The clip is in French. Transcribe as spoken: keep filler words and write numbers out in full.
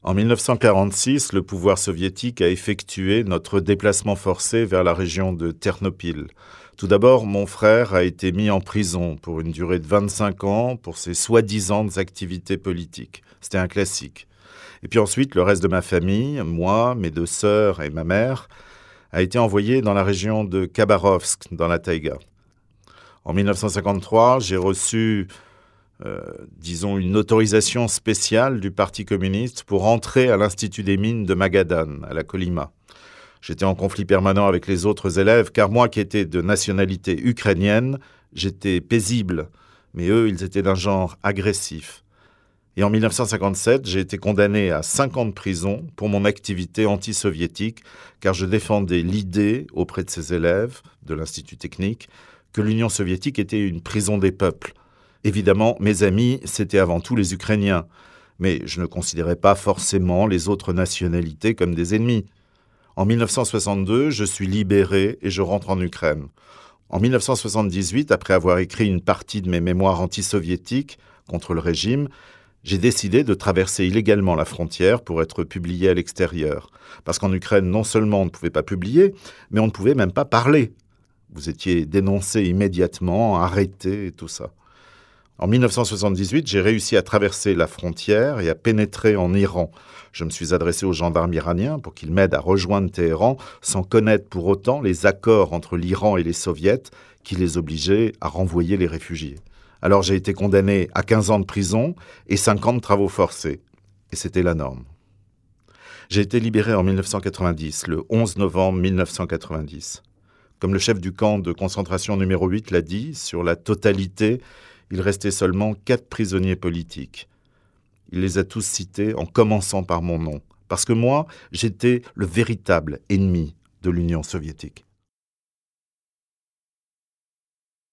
En mille neuf cent quarante-six, le pouvoir soviétique a effectué notre déplacement forcé vers la région de Ternopil. Tout d'abord, mon frère a été mis en prison pour une durée de vingt-cinq ans pour ses soi-disant activités politiques. C'était un classique. Et puis ensuite, le reste de ma famille, moi, mes deux sœurs et ma mère, a été envoyé dans la région de Khabarovsk, dans la taïga. En mille neuf cent cinquante-trois, j'ai reçu Euh, disons, une autorisation spéciale du Parti communiste pour entrer à l'Institut des mines de Magadan, à la Kolyma. J'étais en conflit permanent avec les autres élèves, car moi qui étais de nationalité ukrainienne, j'étais paisible, mais eux, ils étaient d'un genre agressif. Et en mille neuf cent cinquante-sept, j'ai été condamné à cinq ans de prison pour mon activité anti-soviétique, car je défendais l'idée auprès de ces élèves de l'Institut technique que l'Union soviétique était une prison des peuples. Évidemment, mes amis, c'était avant tout les Ukrainiens, mais je ne considérais pas forcément les autres nationalités comme des ennemis. En mille neuf cent soixante-deux, je suis libéré et je rentre en Ukraine. En mille neuf cent soixante-dix-huit, après avoir écrit une partie de mes mémoires anti-soviétiques contre le régime, j'ai décidé de traverser illégalement la frontière pour être publié à l'extérieur. Parce qu'en Ukraine, non seulement on ne pouvait pas publier, mais on ne pouvait même pas parler. Vous étiez dénoncé immédiatement, arrêté et tout ça. En mille neuf cent soixante-dix-huit, j'ai réussi à traverser la frontière et à pénétrer en Iran. Je me suis adressé aux gendarmes iraniens pour qu'ils m'aident à rejoindre Téhéran sans connaître pour autant les accords entre l'Iran et les soviets qui les obligeaient à renvoyer les réfugiés. Alors j'ai été condamné à quinze ans de prison et cinq ans de travaux forcés. Et c'était la norme. J'ai été libéré en mille neuf cent quatre-vingt-dix, le onze novembre mille neuf cent quatre-vingt-dix. Comme le chef du camp de concentration numéro huit l'a dit, sur la totalité, il restait seulement quatre prisonniers politiques. Il les a tous cités en commençant par mon nom, parce que moi, j'étais le véritable ennemi de l'Union soviétique.